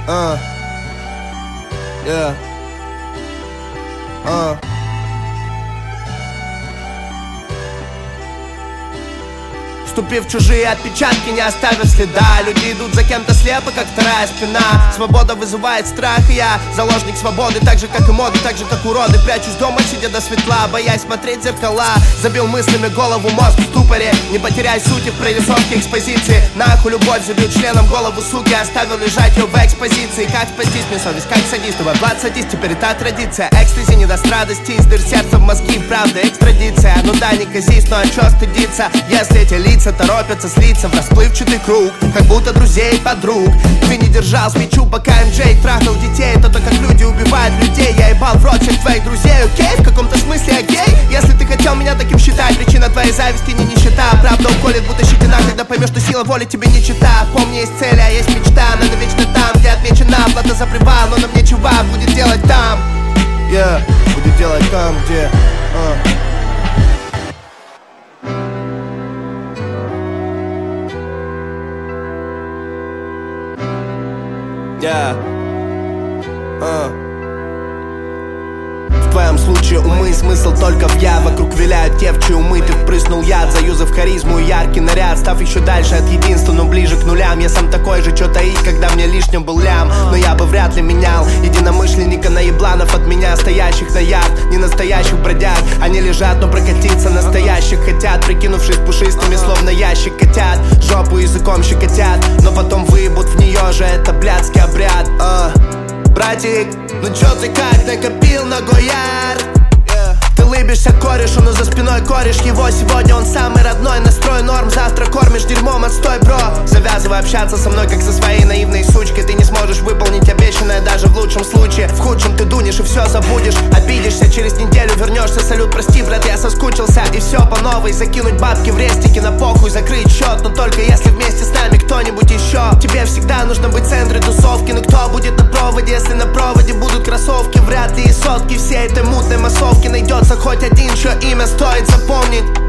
Yeah. Вступив в чужие отпечатки, не оставив следа. Люди идут за кем-то слепо, как вторая спина. Свобода вызывает страх, и я заложник свободы. Так же, как и моды, так же, как уроды. Прячусь дома, сидя до светла, боясь смотреть в зеркала. Забил мыслями голову, мозг в ступоре. Не потеряй сути в прорисовке экспозиции. Нахуй любовь, забил членом голову суки. Оставил лежать ее в экспозиции. Как спастись, мне совесть, как садист. Твой влад садист, теперь это традиция. Экстази, не даст радости, издыр сердца в мозги. Правда, экстрадиция, ну да, не казись, но а чё стыдиться, если эти лица торопятся слиться в расплывчатый круг, как будто друзей, подруг. Ты не держал свечу, пока МJ трахал детей. Это то, как люди убивают людей. Я ебал в рот всех твоих друзей, окей? В каком-то смысле я гей? Если ты хотел меня таким считать, причина твоей зависти не нищета. Правда уколет, будто щетина, когда поймешь, что сила воли тебе не чита. Помни, есть цель, а есть мечта. Надо вечно там, где отмечена плата за привал. Но нам нечего будет делать там. Yeah, будет делать там, где В твоем случае умы, смысл только в я. Вокруг виляют девчьи умы, ты впрыснул яд, заюзав харизму и яркий наряд. Став еще дальше от единства, но ближе к нулям. Я сам такой же, чё таить, когда мне лишним был лям. Но я бы вряд ли менял единомышленника на ебланов от меня, стоящих на ярд, не настоящих бродяг. Они лежат, но прокатиться настоящих хотят, прикинувшись пушистыми, словно ящик котят. Жопу языком щекотят, но потом выебут в нее же, это блядский обряд. Братик, ну чё ты как накопил на Гояр? Ты лыбишься корешу, но за спиной кореш его. Сегодня он самый родной, настрой норм. Завтра кормишь дерьмом, отстой, бро. Завязывай общаться со мной, как со своей наивной сучкой. Ты не сможешь выполнить обещанное даже в лучшем случае. В худшем ты дунешь и все забудешь. Обидишься, через неделю вернешься. Салют, прости, брат, я соскучился. И все по новой, закинуть бабки в рестики на похуй, закрыть счет. Но только если вместе с нами кто-нибудь еще. Тебе всегда нужно быть в центре тусовки. Но кто будет на проводе, если на проводе будут кроссовки? Вряд ли и сотки всей этой мутной массовки найдется хоть один, чье имя стоит запомнить.